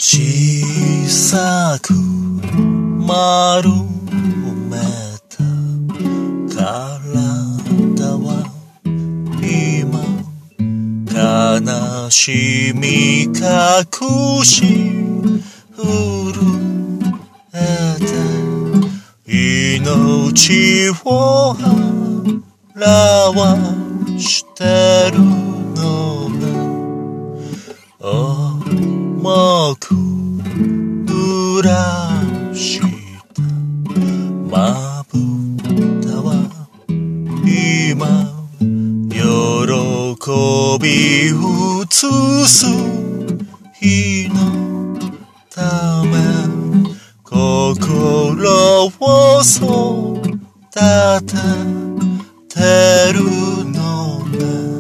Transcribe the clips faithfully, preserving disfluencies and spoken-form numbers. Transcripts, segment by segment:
小さく丸めた体は今悲しみ隠し震えて命を表してるのが重く濡らしたまぶたは今喜び映す日のため心を育ててるのね。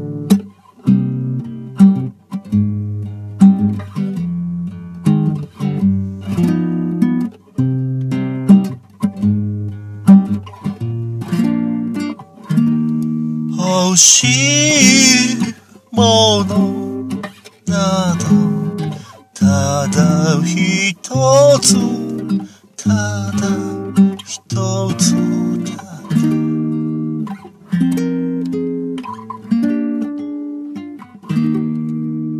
欲しいものなどただ一つ